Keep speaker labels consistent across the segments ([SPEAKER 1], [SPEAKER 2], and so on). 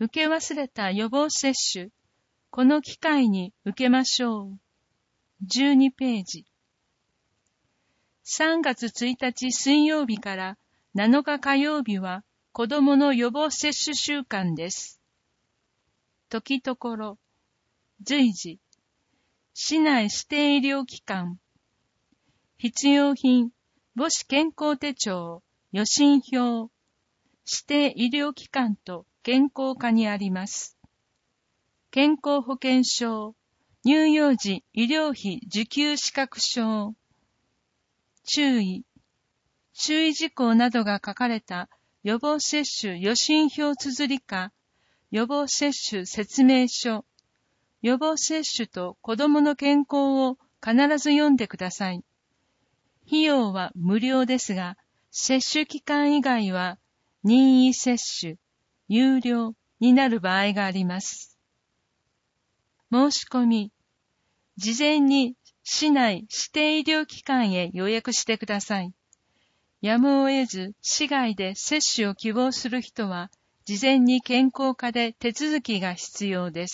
[SPEAKER 1] 受け忘れた予防接種、この機会に受けましょう。12ページ。3月1日水曜日から7日火曜日は子どもの予防接種週間です。時ところ、随時、市内指定医療機関、必要品、母子健康手帳、予診票、指定医療機関と健康課にあります。健康保険証、乳幼児医療費受給資格証、注意事項などが書かれた予防接種予診票綴りか、予防接種説明書、予防接種と子どもの健康を必ず読んでください。費用は無料ですが、接種期間以外は任意接種、有料になる場合があります。申し込み、事前に市内指定医療機関へ予約してください。やむを得ず市外で接種を希望する人は、事前に健康課で手続きが必要です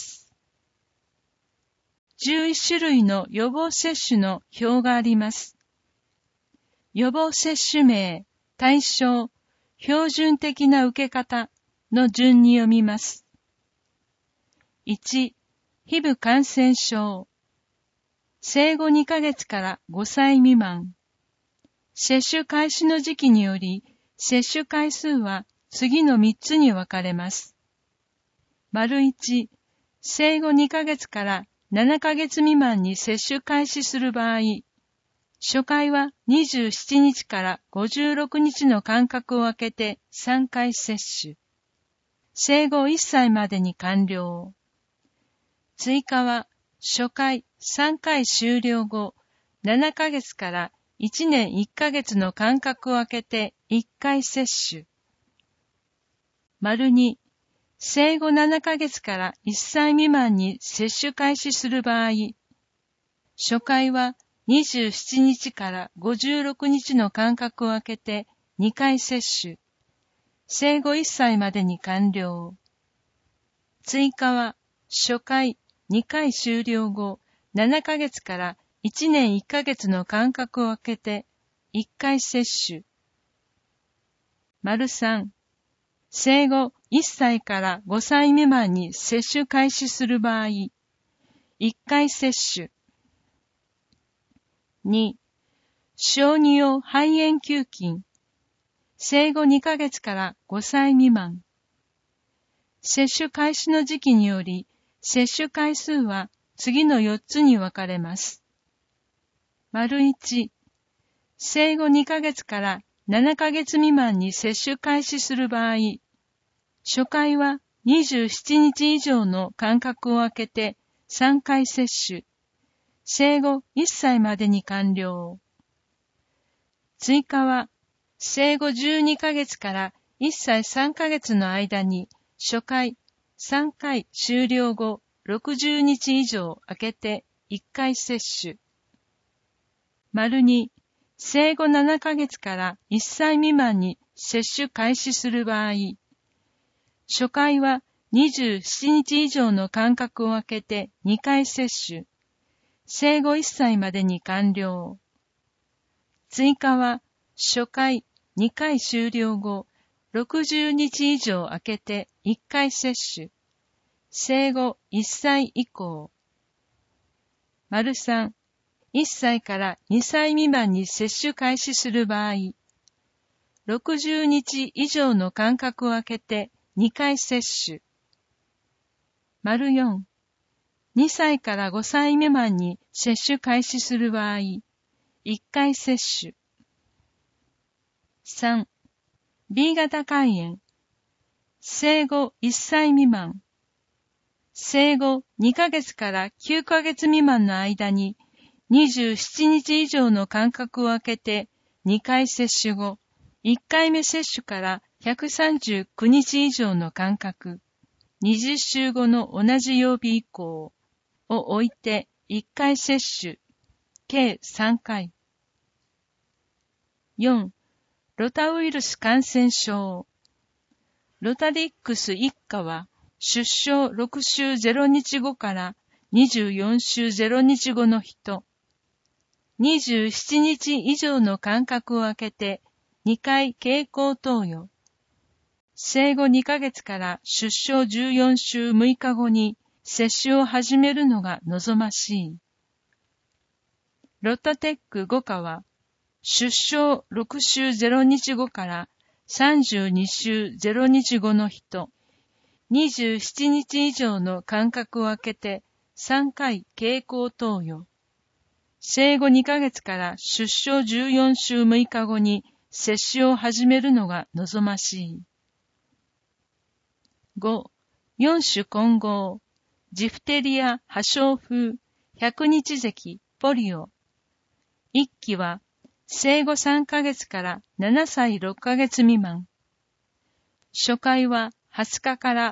[SPEAKER 1] 。11種類の予防接種の表があります。予防接種名、対象、標準的な受け方の順に読みます。1、HIV感染症。生後2ヶ月から5歳未満。接種開始の時期により、接種回数は次の3つに分かれます。1、生後2ヶ月から7ヶ月未満に接種開始する場合、初回は27日から56日の間隔を空けて3回接種。生後1歳までに完了。追加は初回3回終了後、7ヶ月から1年1ヶ月の間隔を空けて1回接種。2、生後7ヶ月から1歳未満に接種開始する場合、初回は27日から56日の間隔を空けて2回接種。生後1歳までに完了。追加は初回2回終了後、7ヶ月から1年1ヶ月の間隔を空けて1回接種。3、生後1歳から5歳未満に接種開始する場合、1回接種。2、小児用肺炎球菌。生後2ヶ月から5歳未満。接種開始の時期により、接種回数は次の4つに分かれます。1、生後2ヶ月から7ヶ月未満に接種開始する場合、初回は27日以上の間隔を空けて3回接種。生後1歳までに完了。追加は生後12ヶ月から1歳3ヶ月の間に初回3回終了後60日以上空けて1回接種。2、生後7ヶ月から1歳未満に接種開始する場合、初回は27日以上の間隔を空けて2回接種。生後1歳までに完了。追加は初回2回終了後60日以上空けて1回接種。生後1歳以降。3、1歳から2歳未満に接種開始する場合、60日以上の間隔を空けて2回接種。4、2歳から5歳未満に接種開始する場合、1回接種。3、B 型肝炎。生後1歳未満。生後2ヶ月から9ヶ月未満の間に27日以上の間隔を空けて2回接種後、1回目接種から139日以上の間隔、20週後の同じ曜日以降を置いて1回接種、計3回。4、ロタウイルス感染症。ロタリックス一家は出生6週0日後から24週0日後の人、27日以上の間隔を空けて2回経口投与。生後2ヶ月から出生14週6日後に接種を始めるのが望ましい。ロトテック5価は、出生6週0日後から32週0日後の人、27日以上の間隔を空けて3回経口投与。生後2ヶ月から出生14週6日後に接種を始めるのが望ましい。5、4種混合、ジフテリア、破傷風、百日咳、ポリオ。1期は、生後3ヶ月から7歳6ヶ月未満。初回は20日から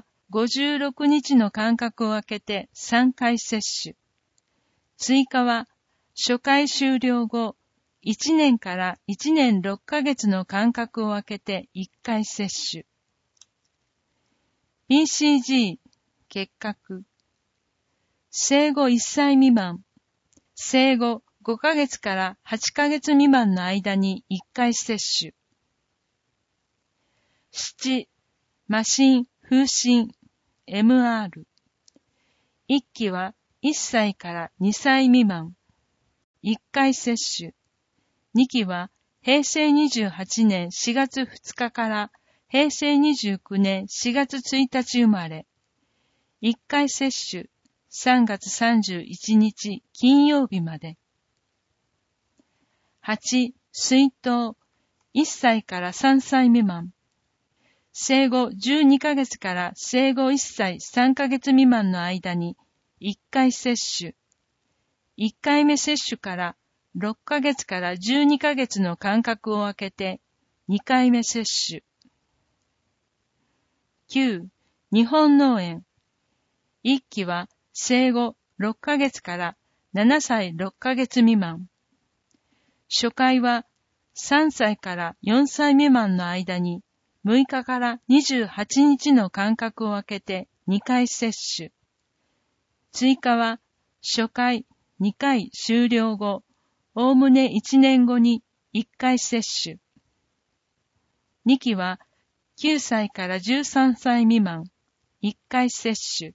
[SPEAKER 1] 56日の間隔を空けて3回接種。追加は初回終了後1年から1年6ヶ月の間隔を空けて1回接種。BCG、結核。生後1歳未満。生後5ヶ月から8ヶ月未満の間に1回接種。7、麻疹、風疹、MR。1期は1歳から2歳未満。1回接種。2期は平成28年4月2日から平成29年4月1日生まれ。1回接種3月31日金曜日まで。8、水痘、1歳から3歳未満。生後12ヶ月から生後1歳3ヶ月未満の間に1回接種。1回目接種から6ヶ月から12ヶ月の間隔を空けて2回目接種。9、日本脳炎。1期は生後6ヶ月から7歳6ヶ月未満。初回は3歳から4歳未満の間に6日から28日の間隔を空けて2回接種。追加は初回2回終了後、おおむね1年後に1回接種。2期は9歳から13歳未満、1回接種。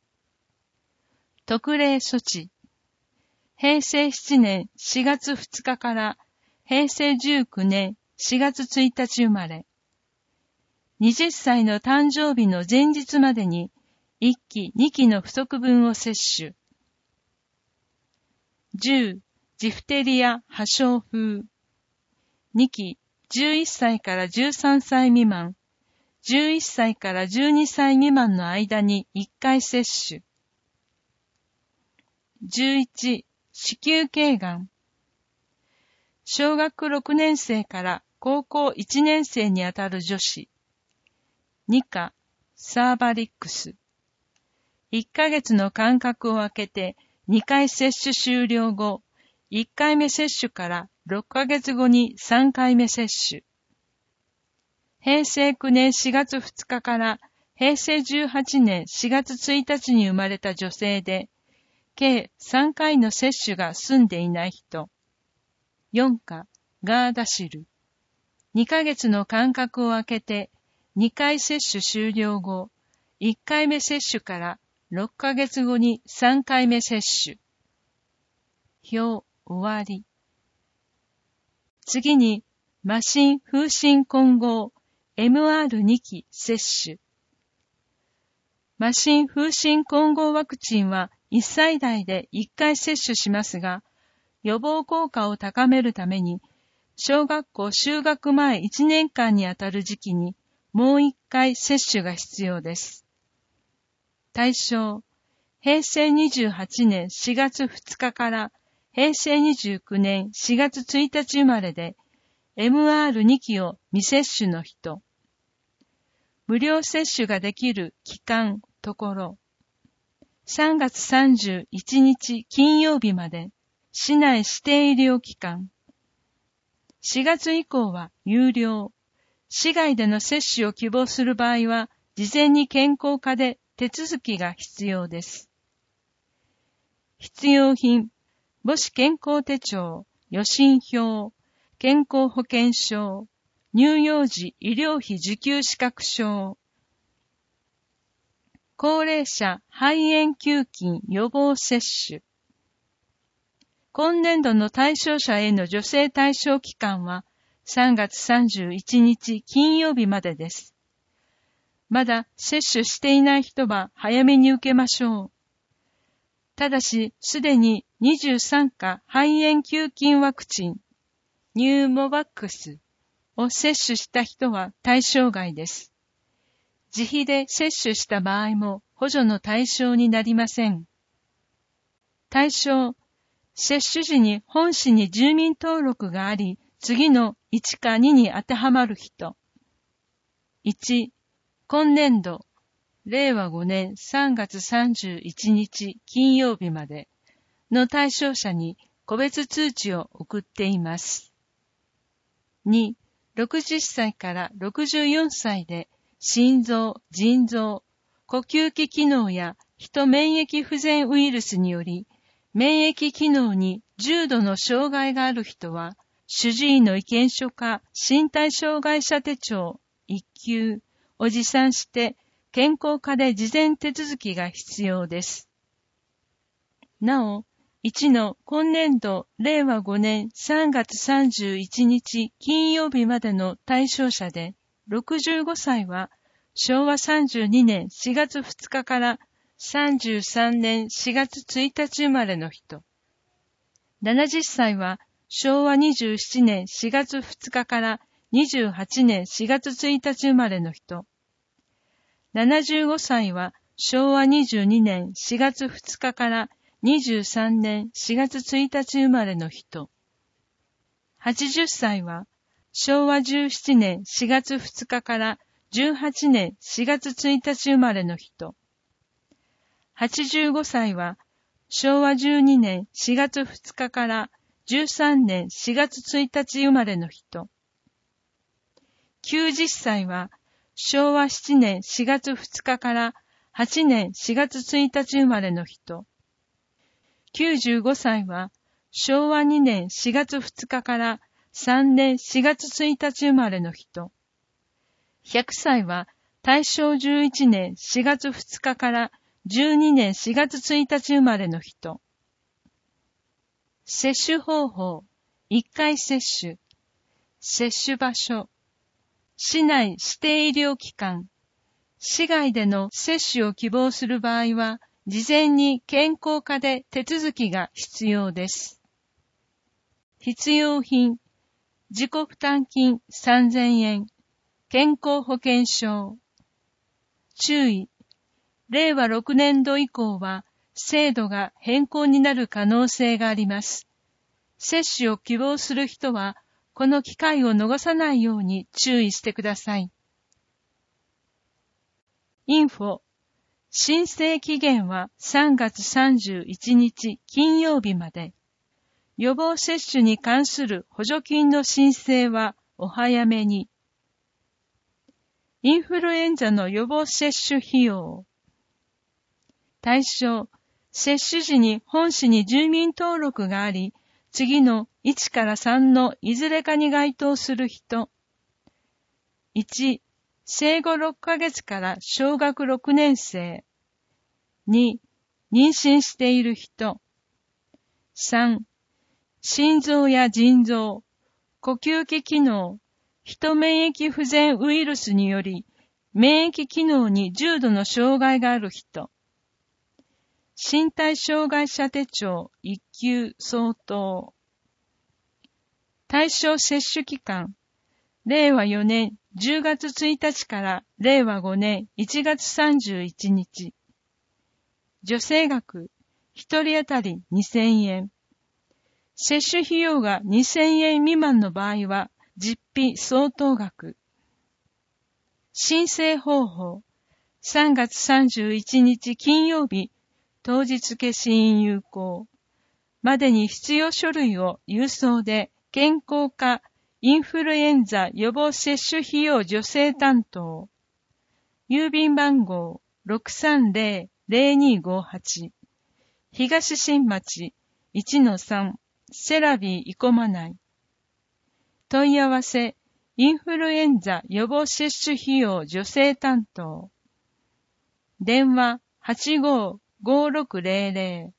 [SPEAKER 1] 特例措置。平成7年4月2日から平成19年4月1日生まれ。20歳の誕生日の前日までに1期2期の不足分を接種。10、ジフテリア、破傷風。2期11歳から13歳未満、11歳から12歳未満の間に1回接種。11、子宮頸がん。小学6年生から高校1年生にあたる女子。2価、サーバリックス。1ヶ月の間隔を空けて2回接種終了後、1回目接種から6ヶ月後に3回目接種。平成9年4月2日から平成18年4月1日に生まれた女性で、計3回の接種が済んでいない人。4価、ガーダシル。2ヶ月の間隔を空けて2回接種終了後、1回目接種から6ヶ月後に3回目接種。表終わり。次に、麻疹風疹混合 MR2 期接種。麻疹風疹混合ワクチンは1歳代で1回接種しますが、予防効果を高めるために、小学校就学前1年間にあたる時期にもう1回接種が必要です。対象、平成28年4月2日から平成29年4月1日生まれで MR2 期を未接種の人。無料接種ができる期間、ところ。3月31日金曜日まで市内指定医療機関。4月以降は有料。市外での接種を希望する場合は、事前に健康課で手続きが必要です。必要品、母子健康手帳、予診票、健康保険証、乳幼児医療費受給資格証、高齢者肺炎球菌予防接種。今年度の対象者への助成対象期間は3月31日金曜日までです。まだ接種していない人は早めに受けましょう。ただし、すでに23価肺炎球菌ワクチン、ニューモバックスを接種した人は対象外です。自費で接種した場合も補助の対象になりません。対象、接種時に本市に住民登録があり、次の1か2に当てはまる人。1、今年度、令和5年3月31日金曜日までの対象者に個別通知を送っています。2、60歳から64歳で心臓、腎臓、呼吸器機能やヒ免疫不全ウイルスにより免疫機能に重度の障害がある人は主治医の意見書か身体障害者手帳1級を持参して健康課で事前手続きが必要です。なお、1の今年度令和5年3月31日金曜日までの対象者で65歳は昭和32年4月2日から33年4月1日生まれの人。70歳は昭和27年4月2日から28年4月1日生まれの人。75歳は昭和22年4月2日から23年4月1日生まれの人。80歳は昭和17年4月2日から18年4月1日生まれの人。85歳は昭和12年4月2日から13年4月1日生まれの人。90歳は昭和7年4月2日から8年4月1日生まれの人。95歳は昭和2年4月2日から3年4月1日生まれの人。100歳は大正11年4月2日から12年4月1日生まれの人。接種方法、1回接種、接種場所、市内指定医療機関、市外での接種を希望する場合は、事前に健康課で手続きが必要です。必要品、自己負担金3000円、健康保険証。注意、令和6年度以降は制度が変更になる可能性があります。接種を希望する人は、この機会を逃さないように注意してください。インフォ、申請期限は3月31日金曜日まで。予防接種に関する補助金の申請はお早めに。インフルエンザの予防接種費用。対象、接種時に本市に住民登録があり、次の1から3のいずれかに該当する人。1、生後6ヶ月から小学6年生。2、妊娠している人。3、心臓や腎臓、呼吸器機能、ヒ免疫不全ウイルスにより、免疫機能に重度の障害がある人。身体障害者手帳1級相当。対象接種期間、令和4年10月1日から令和5年1月31日。助成額、1人当たり2000円。接種費用が2000円未満の場合は、実費相当額。申請方法、3月31日金曜日、当日消印有効。までに必要書類を郵送で、健康課インフルエンザ予防接種費用助成担当。郵便番号 630-0258 東新町 1-3 セラビー生駒内。問い合わせインフルエンザ予防接種費用助成担当。電話 85-5600。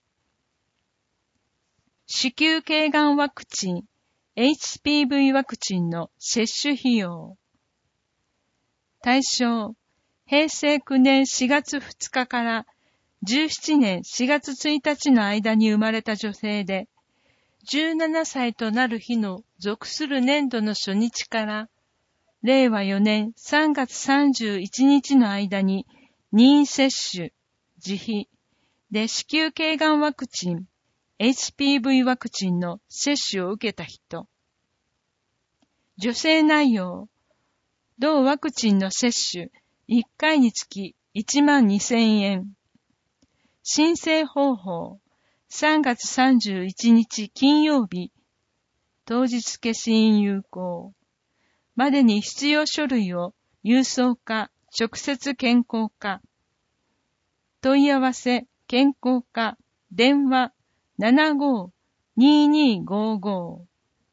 [SPEAKER 1] 子宮頸がんワクチン HPV ワクチンの接種費用。対象、平成9年4月2日から17年4月1日の間に生まれた女性で、17歳となる日の属する年度の初日から、令和4年3月31日の間に任意接種、自費で子宮頸がんワクチン、HPV ワクチンの接種を受けた人。助成内容、同ワクチンの接種1回につき12,000円。申請方法、3月31日金曜日、当日消印有効。までに必要書類を郵送か直接健康課。問い合わせ健康課電話 75-2255。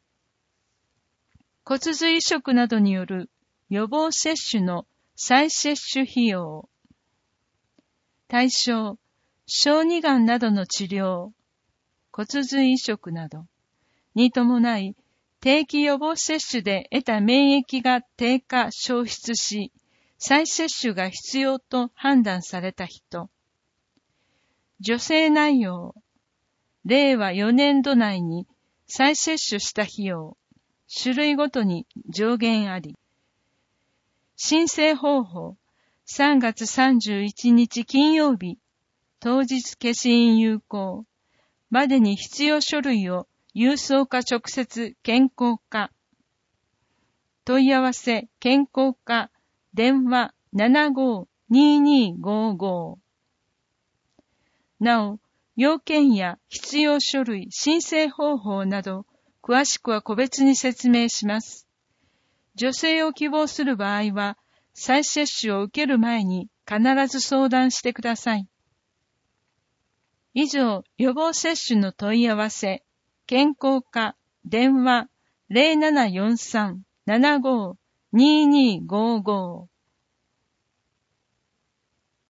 [SPEAKER 1] 骨髄移植などによる予防接種の再接種費用。対象、小児がんなどの治療、骨髄移植などに伴い、定期予防接種で得た免疫が低下消失し、再接種が必要と判断された人。助成内容、令和4年度内に再接種した費用、種類ごとに上限あり。申請方法、3月31日金曜日、当日消印有効。までに必要書類を郵送か直接健康課。問い合わせ健康課電話 75-2255。なお、要件や必要書類、申請方法など、詳しくは個別に説明します。助成を希望する場合は、再接種を受ける前に必ず相談してください。以上、予防接種の問い合わせ、健康課、電話 0743-75-2255